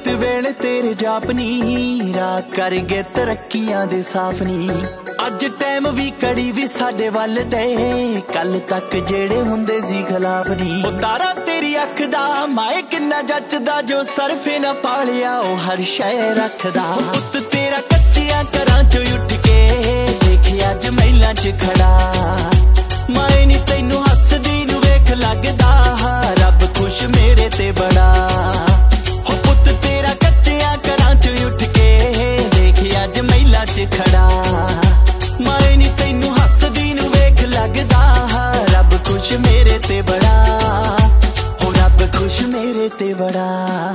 नित वेले तेरे जापनी राह कर गए तरक्कियां दे साफनी। अज टाइम भी कड़ी भी साडे वल ते कल तक जेड़े हुंदे सी खिलाफ नी। ओ तारा तेरी अख दा माए किन्ना जचदा जो सरफे ना पालिया ओ हर शय रखदा। पुत तेरा कच्चियां घरां चों उठ के देखिया अज महिलां च खड़ा। माए नी तैनू हसदी नू वेख लगदा रब खुश मेरे ते बड़ा। हो पुत तेरा कच्चियां घरां चों उठ के देखिया अज महिलां च खड़ा। माए नी तैनू हसदी नू वेख लगदा रब खुश मेरे ते बड़ा। हो रब खुश मेरे ते बड़ा।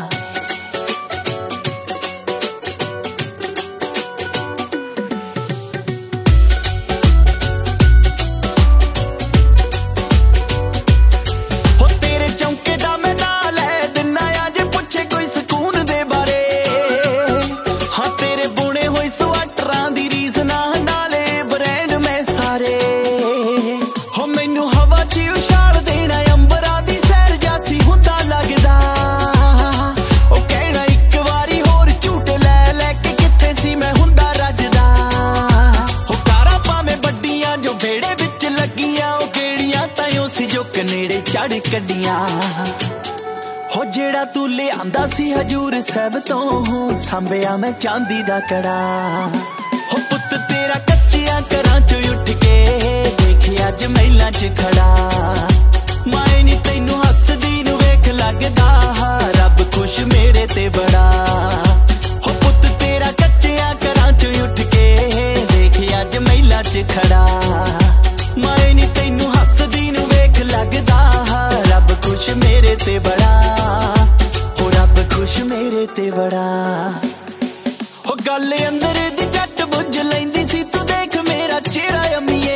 चढ़ कड्डियां हो जेड़ा तू ले आंदा सी हजूर साहब तो सांभिया मैं चांदी दा कड़ा। हो पुत तेरा कच्चियां घरां चों उठ के देखिया अज महिलां च खड़ा। माए नी तैनू हसदी नू वेख लगदा रब खुश मेरे ते बड़ा। हो पुत तेरा कच्चियां घरां चों उठ के देखिया अज महिलां च खड़ा। माए नी तैनू हसदी नू वेख लगदा रब खुश मेरे ते बड़ा। हो रब खुश मेरे ते बड़ा। हो गल अंदर दी झट बुझ लैंदी सी तू देख मेरा चेहरा अम्मीए।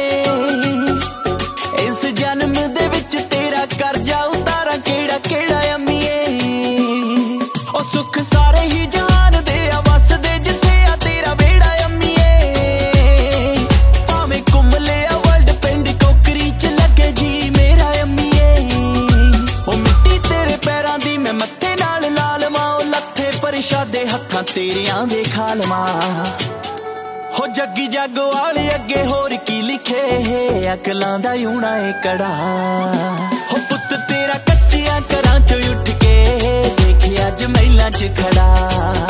इस जन्म दे विच तेरा करजा उतारा केड़ा केड़ा अम्मीए। ओ सुख सारे ही जहान दे वस दे जिथे आ तेरा बेड़ा अम्मीए। भावें घुम लिया वर्ल्ड पिंड कोकरी च लगे जी मेरा अम्मीए। ओ मिट्टी तेरे पैरां दी मैं मत्थे नाल लालवां ओ लत्थे परशादे हत्थां तेरियां दे खालवां। हो जग्गी जग वाले अगे होर की लिखे अकलां दा यूना ए कड़ा। हो पुत तेरा कच्चियां घरां चों उठ के देखिया अज महिलां च खड़ा।